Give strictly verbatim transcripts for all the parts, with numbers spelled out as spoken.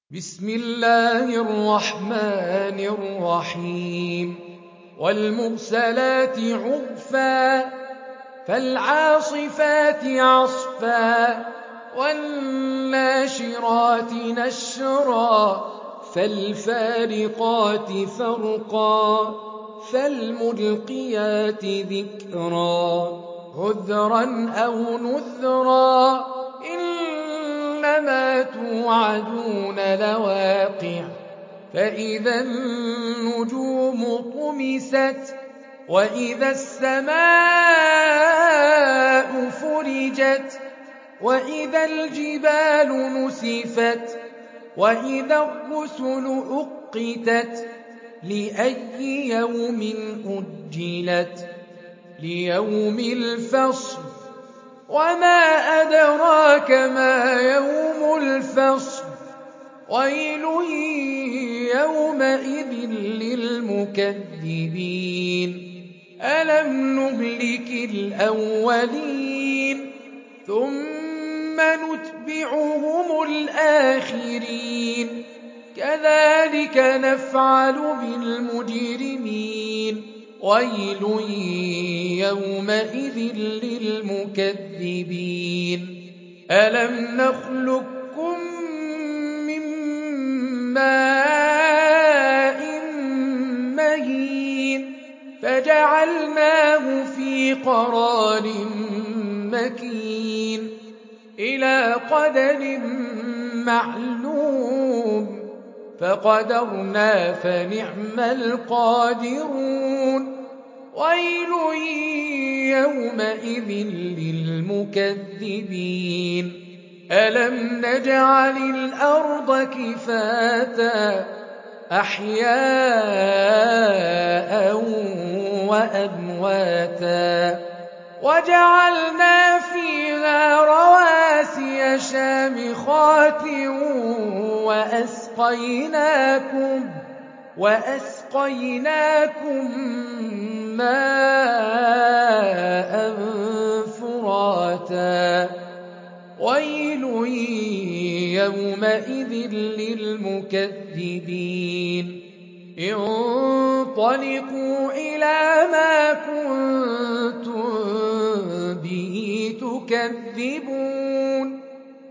بسم الله الرحمن الرحيم والمرسلات عرفا فالعاصفات عصفا والناشرات نشرا فالفارقات فرقا فالملقيات ذكرا عذرا أو نذرا إنما توعدون لواقع فإذا النجوم طمست وإذا السماء فرجت وإذا الجبال نسفت وإذا الرسل أقتت لأي يوم أجلت ليوم الفصل وما أدراك ما يوم الفصل ويل يومئذ للمكذبين ألم نهلك الأولين ثم نتبعهم الآخرين كذلك نفعل بالمجرمين ويل يومئذ للمكذبين ألم نخلقكم من ماء مهين فجعلناه في قرار مكين إلى قدر معلوم فقدرنا فنعم القادرون ويل يومئذ للمكذبين ألم نجعل الأرض كفاتا أحياء وأمواتا وجعلنا فيها رواسي شامخات وأسقيناكم وأسقيناكم ماء فراتا ويل يومئذ للمكذبين انطلقوا إلى ما كنتم به تكذبون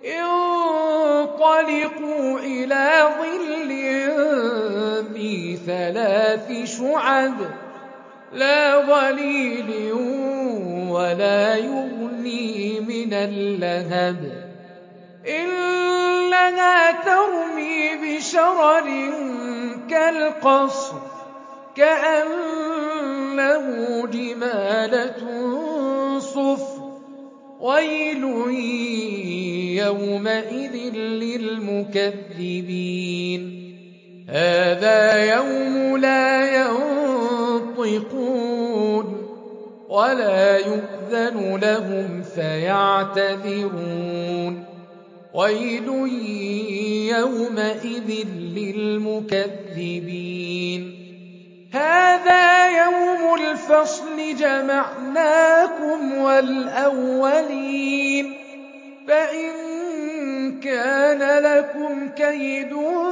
انطلقوا إلى ظل ذي ثلاث شعب لا ظليل ولا يغني من اللهب إنها ترمي بشرر كالقصر كأنه جمالة صفر ويل يومئذ للمكذبين هذا يوم لا ينطقون ولا يؤذن لهم فيعتذرون ويل يومئذ للمكذبين هذا يوم الفصل جمعناكم والأولين فإن كان لكم كيد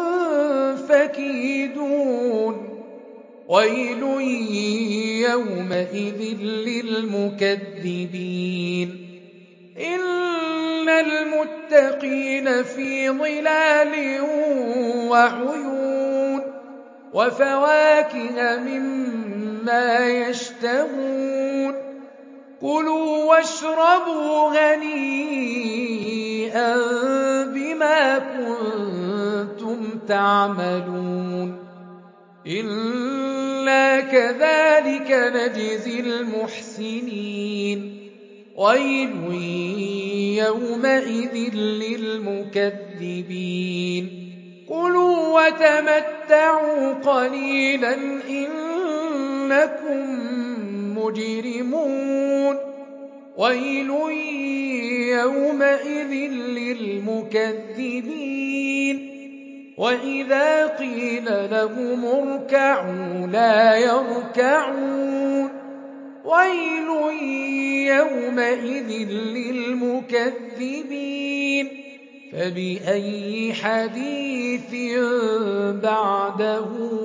فكيدون ويل يومئذ للمكذبين إن المتقين في ظلال وعيون وفواكه مما يشتهون كلوا واشربوا هنيئا بما كنتم تعملون إنا كذلك نجزي المحسنين ويل يومئذ للمكذبين كلوا وتمتعوا قليلا إنكم مجرمون ويل يومئذ للمكذبين وإذا قيل لهم اركعوا لا يركعون ويل يومئذ للمكذبين فبأي حديث بعده